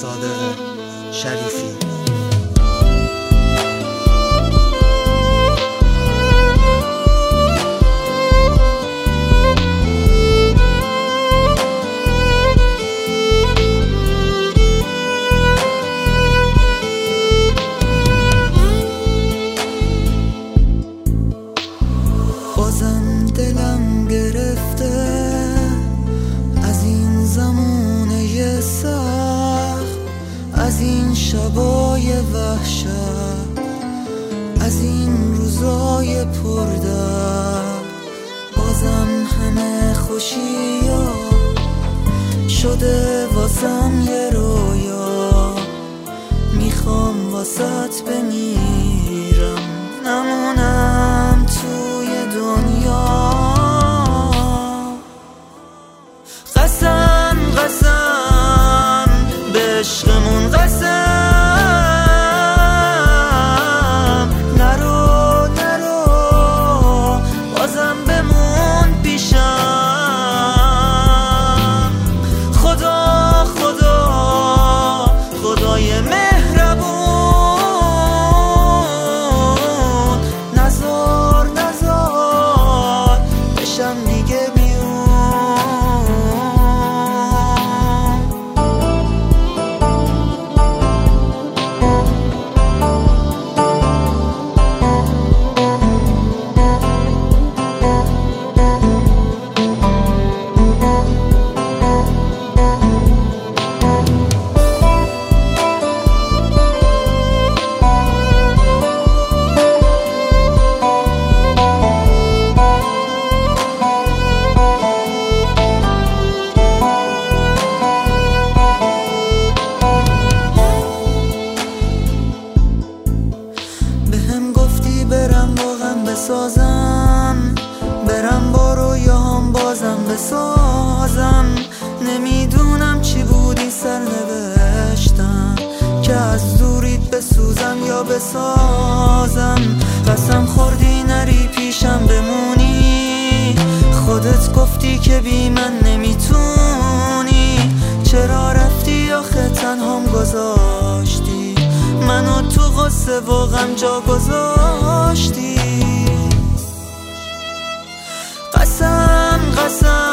صادق شریفی. بازم دلم گرفته از این زمونه سخت، از این شبای وحشت، از این روزای پردرد. بازم همه خوشیا شده واسم یه رویا، میخوام واسط بمیرم نمونم توی دنیا. قسم قسم به عشقمون، قسم نرو نرو بازم بمون پیشم. خدا خدا خدای مهربون، نزار نزار بشم دیگه بیون. بهم گفتی برم با غم بسازم، برم با رویاهام بازم بسازم. نمیدونم چی بودی سرنوشتم که از دوریت بسوزم یا بسازم. قسم خوردی نری پیشم بمونی، خودت گفتی که بی من نمیتونی. چرا رفتی آخه تنهام گذاشتی منو تو غصه و غم جا گذاشتی. قسم قسم